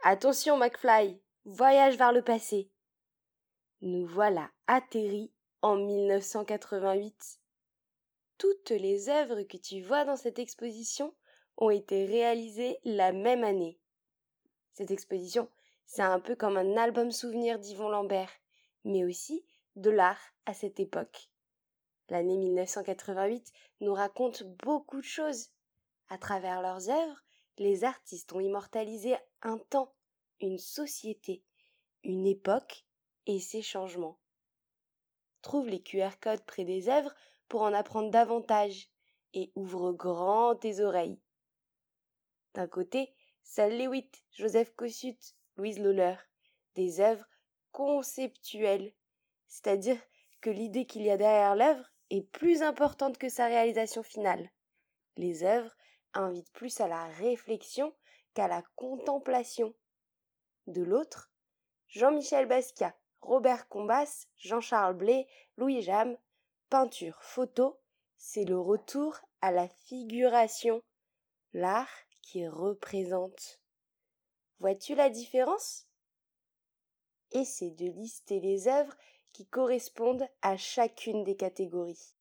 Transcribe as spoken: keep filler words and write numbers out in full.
Attention, McFly, voyage vers le passé. Nous voilà atterris en mille neuf cent quatre-vingt-huit. Toutes les œuvres que tu vois dans cette exposition ont été réalisées la même année. Cette exposition, c'est un peu comme un album souvenir d'Yvon Lambert, mais aussi de l'art à cette époque. L'année mille neuf cent quatre-vingt-huit nous raconte beaucoup de choses. À travers leurs œuvres, les artistes ont immortalisé un temps, une société, une époque et ses changements. Trouve les Q R codes près des œuvres pour en apprendre davantage et ouvre grand tes oreilles. D'un côté, Saul Lewitt, Joseph Kosuth, Louise Lohler, des œuvres conceptuelles, c'est-à-dire que l'idée qu'il y a derrière l'œuvre est plus importante que sa réalisation finale. Les œuvres invitent plus à la réflexion qu'à la contemplation. De l'autre, Jean-Michel Basquiat, Robert Combas, Jean-Charles Blé, Louis Jamme, peinture, photo, c'est le retour à la figuration, l'art qui représente. Vois-tu la différence ? Essaie de lister les œuvres qui correspondent à chacune des catégories.